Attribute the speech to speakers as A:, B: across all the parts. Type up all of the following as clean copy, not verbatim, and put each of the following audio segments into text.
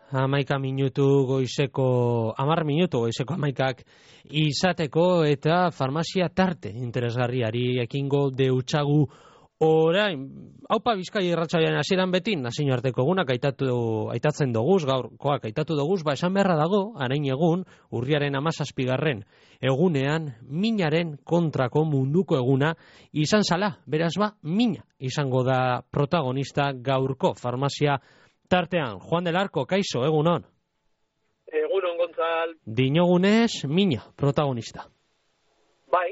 A: 11 minutu goizeko 11 izateko eta farmazia tarte interesgarriari ekingo deutsagu orain. Aupa Bizkai irratsaian hasieran beti nazioarteko egunak aitatzen doguz, gaurkoak aitatu doguz, esan beharra dago, arain egun, urriaren 17. egunean, minaren kontrako munduko eguna izan zala, beraz mina izango da protagonista gaurko farmazia tartean. Juan del Arco, kaixo, egunon.
B: Egunon, Gonzal.
A: Dinogunez, mina protagonista.
B: Bai,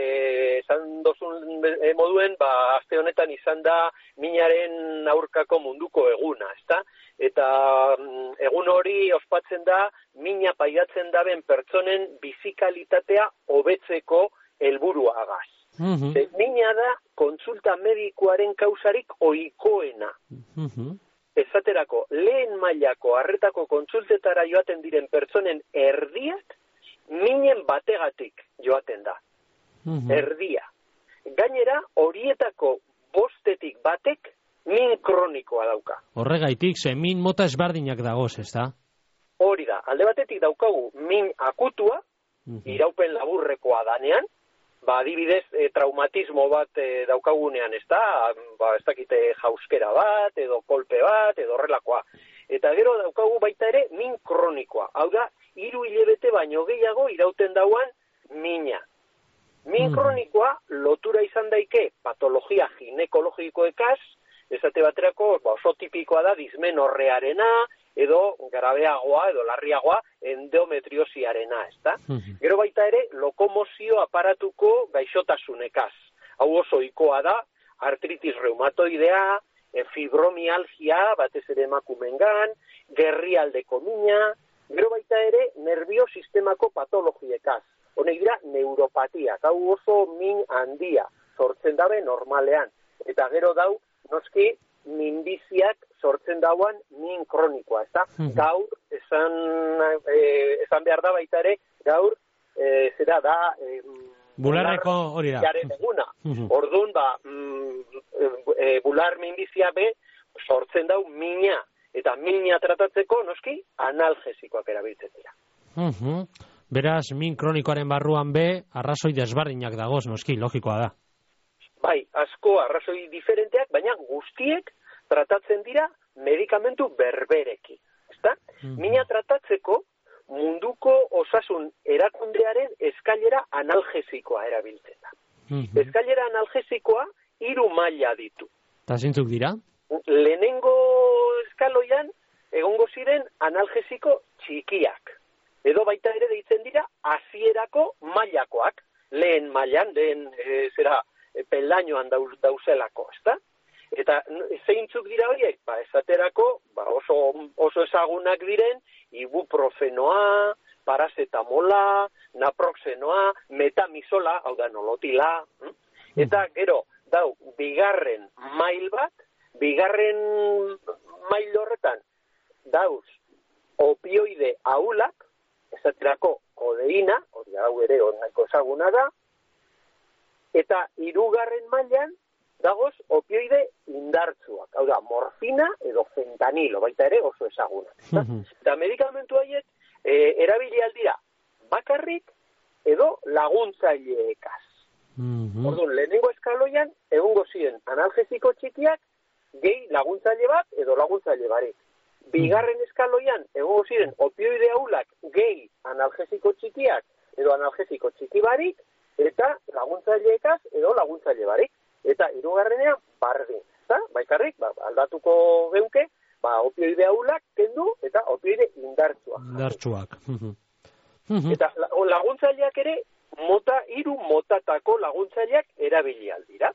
B: esan dozun moduen, aste honetan izan da minaren aurkako munduko eguna, ezta? Eta egun hori ospatzen da, mina paiatzen daben pertsonen bizikalitatea hobetzeko helburuagaz. Mina da kontsulta medikoaren kausarik ohikoena. Esaterako, lehen mailako arretako kontsultetara joaten diren pertsonen erdiak minen bategatik joaten da. Erdia. Gainera, horietako 5 batek min kronikoa dauka.
A: Horregaitik, ze min mota ezberdinak dagoz, ezta?
B: Hori da, alde batetik daukagu min akutua, iraupen laburrekoa danean, adibidez, traumatismo bat daukagunean, ez dakite jauskera bat, edo kolpe bat, edo horrelakoa. Eta gero daukagu baita ere min kronikoa. Hau da, 3 hilabete baino gehiago irauten dauan mina. Min kronikoa lotura izan daike patologia ginekologikoekaz, esate baterako oso tipikoa da dismenorrearena, edo grabeagoa, edo larriagoa, endometriosiarena, ezta? Gero baita ere, lokomozio aparatuko gaixotasunekaz. Hau oso ohikoa da, artritis reumatoidea, fibromialgia, batez ere emakumengan, gerrialdeko mina, gero baita ere, nerviosistemako patologiekaz. Honek dira, neuropatiak, hau oso min handia, sortzen dabe normalean. Eta gero dau, noski, minbiziak sortzen dauan min kronikoa, ezta? Gaur, esan behar da baita ere, gaur, zera da...
A: bularreko hori da.
B: Eguna. Orduan, bular minbizia be, sortzen dau mina. Eta mina tratatzeko, noski, analgesikoak erabiltzen dira.
A: Beraz, min kronikoaren barruan be, arrazoi desberdinak dagoz, noski, logikoa da.
B: Bai, asko arrazoi diferenteak, baina guztiek tratatzen dira medikamentu berberekin. Ezta? Mina tratatzeko munduko osasun erakundearen eskailera analgesikoa erabiltzen da. Eskailera analgesikoa 3 maila ditu.
A: Eta zintzuk dira?
B: Lehenengo eskaloian egongo ziren analgesiko txikiak. Edo baita ere deitzen dira hasierako mailakoak. Lehen mailan, peldainoan dauzelako, ezta? Eta zeintzuk dira horiek? Esaterako, oso ezagunak diren, ibuprofenoa, parazetamola, naproxenoa, metamisola, hau da nolotila. Eta gero, bigarren mail bat, bigarren mail horretan, dauz opioide ahulak, esaterako kodeina, hori hau ere onako ezaguna da, eta 3. mailan dagoz opioide indartsuak, hau da, morfina edo fentanilo, baita ere oso ezaguna. Eta medikamentu haiek erabili aldira bakarrik edo laguntzaileekaz. Orduan, lehenengo eskaloian egongo ziren analgesiko txikiak, gehi laguntzaile bat edo laguntzaile barik. Bigarren eskaloian egongo ziren opioide ahulak gehi analgesiko txikiak edo analgesiko txiki barik, eta laguntzaileekaz edo laguntzaile barik. Eta 3. bardin. Baikarrik, aldatuko geunke, opioide ahulak kendu eta opioide indartsuak. Eta laguntzaileak ere, 3 motatako laguntzaileak erabili aldira.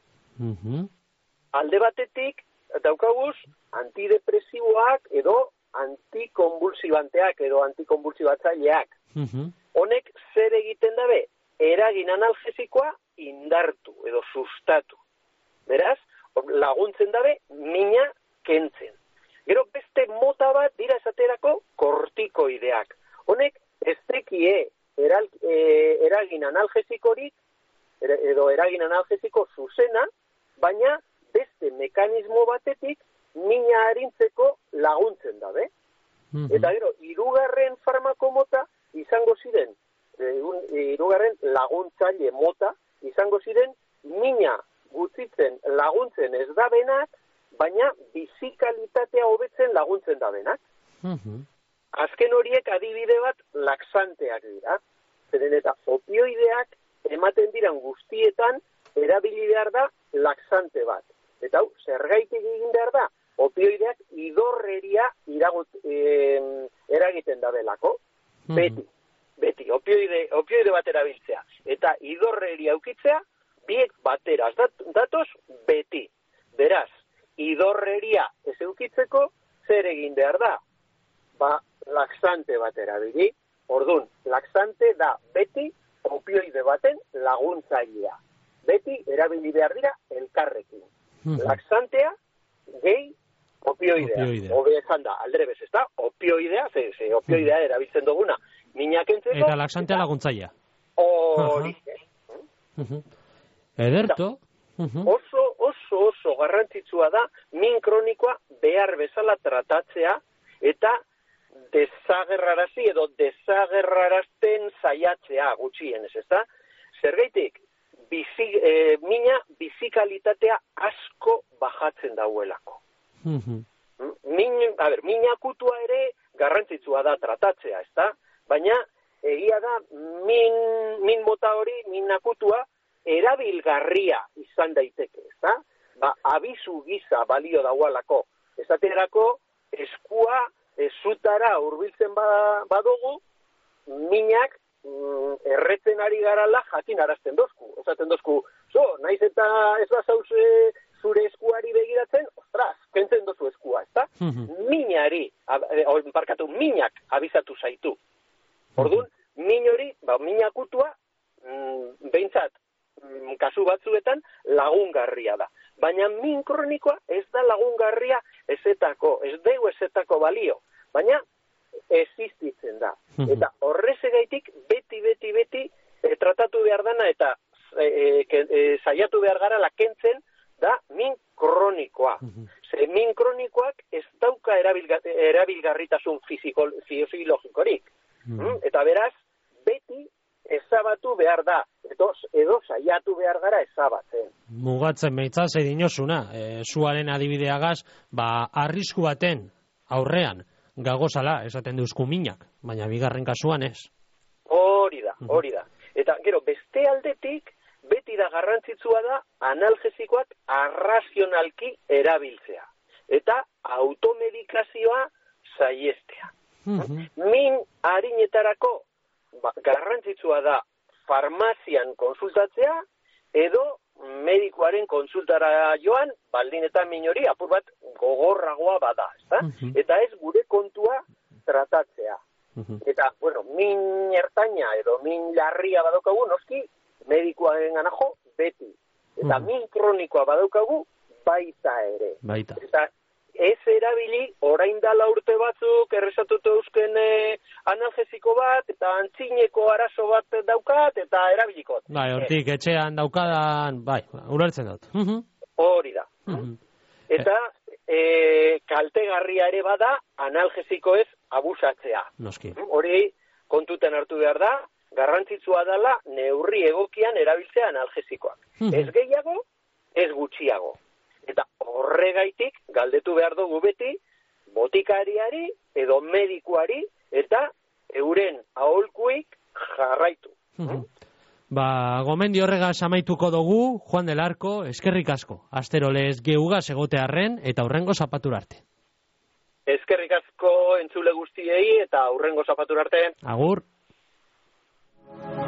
B: Alde batetik, daukaguz, antidepresiboak edo antikonbulsibanteak edo antikonbulsibatzaileak. Honek zer egiten dabe? Eragin analgesikoa indartu edo sustatu. Beraz, laguntzen dabe mina kentzen. Gero beste mota bat dira esaterako kortikoideak. Honek ez dekie eragin analgesikorik edo eragin analgesiko zuzena, baina beste mekanismo batetik mina arintzeko laguntzen dabe. Eta gero, hirugarren farmako mota izango ziren, hirugarren laguntzaile mota izango ziren, mina gutxitzen laguntzen ez dabenak, baina bizikalitatea hobetzen laguntzen dabenak. Azken horiek adibide bat laxanteak dira. Zeren eta opioideak ematen diran guztietan erabili behar da laxante bat. Eta hau, zergaitik egin behar da, opioideak idorreria eragiten da belako. Beti, opioide bat erabiltzea. Eta idorreria aukitzea, biek bateraz datoz beti. Beraz, idorreria ez eukitzeko, zer egin behar da? Laxante bat erabili. Ordun, laxante da beti opioide baten laguntzailea. Beti erabili behar dira elkarrekin. Laxantea, gehi opioidea. Hobe esan da, aldrebez, ez da? Opioidea, ze opioidea erabiltzen duguna. Minak entzeko...
A: Eta laxantea laguntzailea.
B: Hori.
A: Ederto.
B: Oso garrantzitsua da min kronikoa behar bezala tratatzea eta desagerrarazi edo desagerrarazten saiatzea gutxienez, ez da? Zergaitik, mina bizikalitatea asko bajatzen dauelako. Mina akutua ere garrantzitsua da tratatzea, ez da? Baina, egia da, min mota hori, min akutua, erabilgarria izan daiteke, ez da? Abizu giza balio daualako. Esaterako, eskua zutara hurbiltzen badugu, minak erretzen ari garala jakin arazten dozku. Esaten dozku, naiz eta ez bazauz zure eskuari begiratzen, ostras, kentzen dozu eskua, ez da? Minak abizatu zaitu. Orduan, min hori, min akutua, behintzat, kasu batzuetan lagungarria da. Baina min kronikoa ez da lagungarria ez dugu ezetako balio. Baina existitzen da. Eta horrezegaitik beti tratatu behar dana eta saiatu behar gara lakentzen da min kronikoa. Ze min kronikoak ez dauka erabilgarritasun fisiologikorik. Eta beraz, beti ezabatu behar da, edo saiatu behar gara ezabatzen.
A: Mugatzen behitzaz edinosuna, zuaren adibideagaz, arrisku baten aurrean gagozala esaten duzku minak, baina bigarren kasuan ez.
B: Hori da. Eta gero, beste aldetik, beti da garrantzitsua da analgesikoak arrazionalki erabiltzea. Eta automedikazioa saiestea. Min harinetarako garrantzitsua da farmazian konsultatzea edo medikuaren konsultara joan, baldin eta min hori apur bat gogorragoa bada, ezta? Eta ez gure kontua tratatzea. Eta, min ertaina edo min larria badaukagu, noski, medikuaren ganajo beti. Eta min kronikoa badaukagu baita ere. Eta ez erabili, orain dala urte batzuk, errezatutu eusken analgesiko bat, eta antzineko arazo bat daukat, eta erabilikot.
A: Hortik, etxean daukadan, ulertzen dut.
B: Hori da. Eta kaltegarria ere bada, analgesiko ez abusatzea.
A: Noski.
B: Hori kontuten hartu behar da, garrantzitsua dela neurri egokian erabiltzea analgesikoak. Ez gehiago, ez gutxiago. Eta horregaitik galdetu behar dugu beti botikariari edo medikuari eta euren aholkuik jarraitu.
A: Gomendi horregaz amaituko dugu, Juan del Arco, eskerrik asko. Asterolez geugaz egotearren eta hurrengo zapatura arte.
B: Eskerrik asko entzule guztiei eta hurrengo zapatura arte.
A: Agur.